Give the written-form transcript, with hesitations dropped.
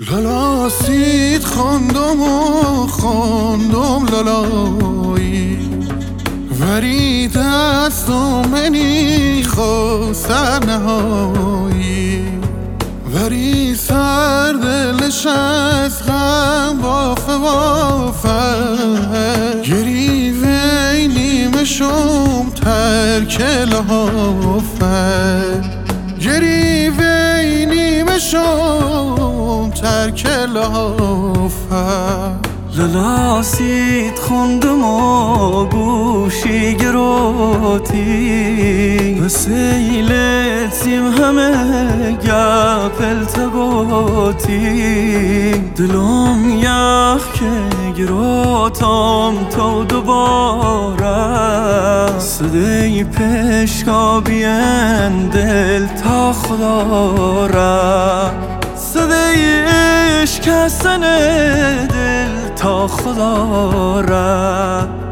لالا سید خواندم و خواندم لالایی ولی دستم منی خواست سر نهایی ولی سر دلش از غم بافه بافه گری وی نیمه شم ترک لحافه گری وی نیمه شم ترک لحافه لالا سید خوندم و گوشی گروتی و سیلتیم همه گپ التقاطی دلم یخ که گروتم تو دوباره صدای پشکابین دل تا خدا را صدای اشکستن دل تا خدا را